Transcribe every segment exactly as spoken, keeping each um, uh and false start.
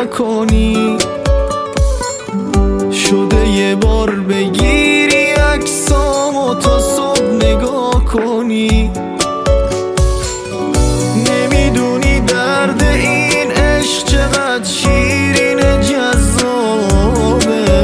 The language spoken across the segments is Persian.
نکنی. شده یه بار بگیری عکسامو تا صبح نگاه کنی. نمیدونی درد این عشق چقدر شیرین جذابه.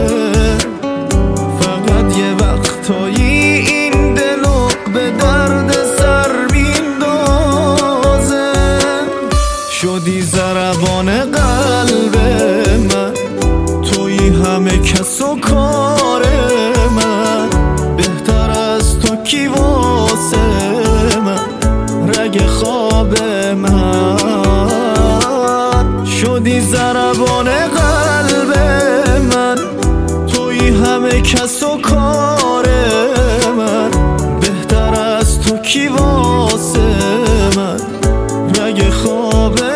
فقط یه وقتایی این دلو به درد سر میندازه. شدی ضربان قلب من، تویی همه کس و کار من. بهتر از تو کی واسه من، رگ خواب من. شدی ضربان قلب من، تویی همه کس و کار من. بهتر از تو کی واسه من، رگ خواب من.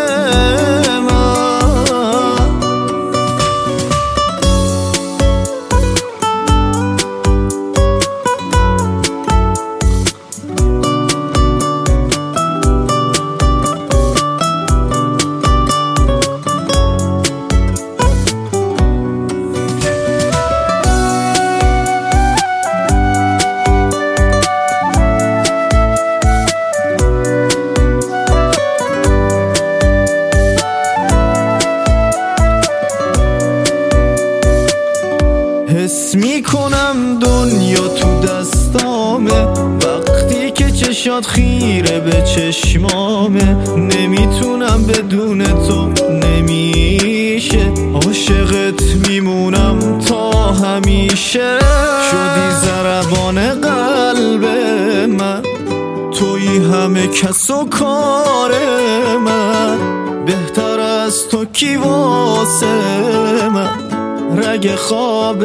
حس میکنم دنیا تو دستامه، وقتی که چشات خیره به چشمامه. نمیتونم بدون تو، نمیشه. عاشقت میمونم تا همیشه. شدی ضربان قلب من، تویی همه کس و کار من. بهتر از تو کی واسه من، رگ خواب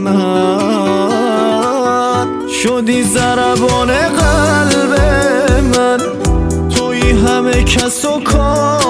من. شدی ضربان قلب من، تویی همه کس و کار